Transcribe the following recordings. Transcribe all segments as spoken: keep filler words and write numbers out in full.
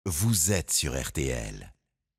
vous êtes sur R T L.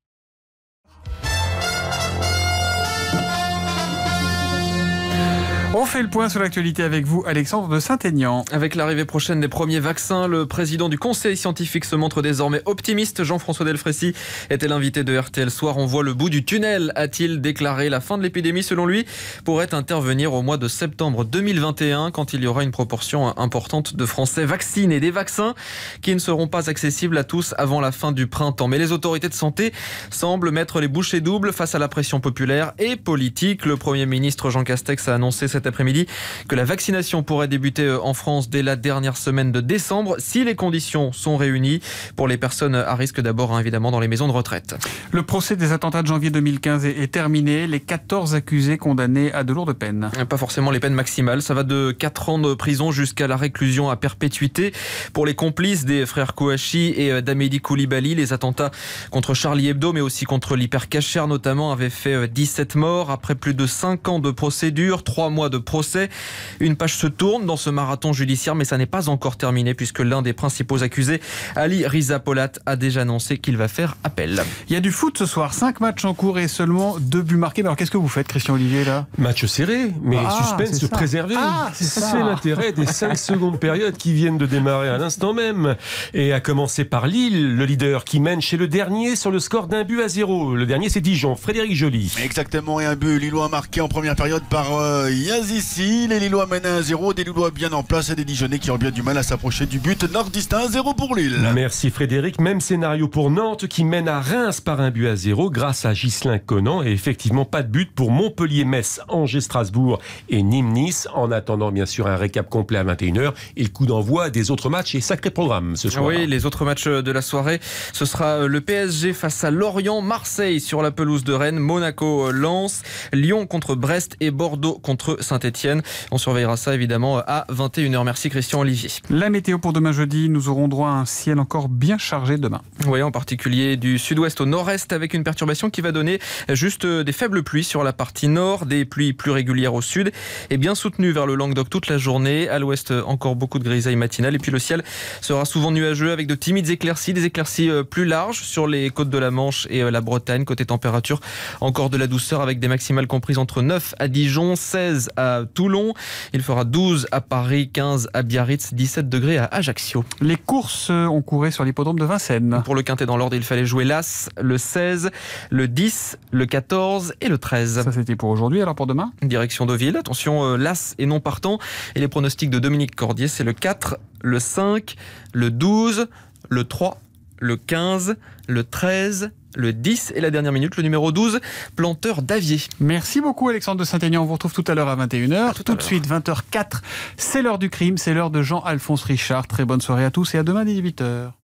On fait le point sur l'actualité avec vous, Alexandre de Saint-Aignan. Avec l'arrivée prochaine des premiers vaccins, le président du conseil scientifique se montre désormais optimiste. Jean-François Delfrécy était l'invité de R T L Soir. On voit le bout du tunnel, a-t-il déclaré. La fin de l'épidémie, selon lui, pourrait intervenir au mois de septembre deux mille vingt et un, quand il y aura une proportion importante de Français vaccinés. Des vaccins qui ne seront pas accessibles à tous avant la fin du printemps. Mais les autorités de santé semblent mettre les bouchées doubles face à la pression populaire et politique. Le Premier ministre Jean Castex a annoncé cet après-midi que la vaccination pourrait débuter en France dès la dernière semaine de décembre, si les conditions sont réunies. Pour les personnes à risque d'abord, hein, évidemment, dans les maisons de retraite. Le procès des attentats de janvier deux mille quinze est, est terminé. Les quatorze accusés condamnés à de lourdes peines. Pas forcément les peines maximales. Ça va de quatre ans de prison jusqu'à la réclusion à perpétuité. Pour les complices des frères Kouachi et d'Amédi Koulibaly, les attentats contre Charlie Hebdo, mais aussi contre l'Hypercacher notamment, avaient fait dix-sept morts. Après plus de cinq ans de procédure, trois mois de procès. Une page se tourne dans ce marathon judiciaire, mais ça n'est pas encore terminé puisque l'un des principaux accusés, Ali Riza Polat, a déjà annoncé qu'il va faire appel. Il y a du foot ce soir, cinq matchs en cours et seulement deux buts marqués. Mais alors qu'est-ce que vous faites, Christian Olivier, là ? Match serré, mais ah, suspense préservé. Ah, c'est ça. C'est l'intérêt des cinq secondes périodes qui viennent de démarrer à l'instant même. Et à commencer par Lille, le leader qui mène chez le dernier sur le score d'un but à zéro. Le dernier, c'est Dijon, Frédéric Joly. Exactement, et un but lillois marqué en première période par euh, Yazici. Les Lillois mènent à un zéro, des Lillois bien en place et des Dijonnais qui ont bien du mal à s'approcher du but nordiste. Un zéro pour Lille. Merci Frédéric. Même scénario pour Nantes qui mène à Reims par un but à zéro grâce à Ghislain Conan. Et effectivement, pas de but pour Montpellier-Metz, Angers-Strasbourg et Nîmes-Nice. En attendant, bien sûr, un récap complet à vingt et une heures et le coup d'envoi des autres matchs et sacré programme ce soir. Oui, les autres matchs de la soirée, ce sera le P S G face à Lorient, Marseille sur la pelouse de Rennes, Monaco-Lens, Lyon contre Brest et Bordeaux contre Saint-Etienne. On surveillera ça évidemment à vingt et une heures. Merci Christian Olivier. La météo pour demain jeudi, nous aurons droit à un ciel encore bien chargé demain. Oui, en particulier du sud-ouest au nord-est avec une perturbation qui va donner juste des faibles pluies sur la partie nord, des pluies plus régulières au sud et bien soutenues vers le Languedoc toute la journée. À l'ouest, encore beaucoup de grisailles matinales et puis le ciel sera souvent nuageux avec de timides éclaircies, des éclaircies plus larges sur les côtes de la Manche et la Bretagne. Côté température, encore de la douceur avec des maximales comprises entre neuf à Dijon, seize à Toulon. Il fera douze à Paris, quinze à Biarritz, dix-sept degrés à Ajaccio. Les courses ont couru sur l'hippodrome de Vincennes. Pour le quintet dans l'ordre, il fallait jouer l'As, le seize, le dix, le quatorze et le treize. Ça c'était pour aujourd'hui, alors pour demain ? Direction Deauville, attention, l'As est non partant. Et les pronostics de Dominique Cordier, c'est le quatre, le cinq, le douze, le trois, le quinze, le treize, le dix et la dernière minute, le numéro douze, Planteur d'Avier. Merci beaucoup Alexandre de Saint-Aignan. On vous retrouve tout à l'heure à vingt et une heures. Tout, tout de suite, vingt heures zéro quatre, c'est l'heure du crime, c'est l'heure de Jean-Alphonse Richard. Très bonne soirée à tous et à demain dès dix-huit heures.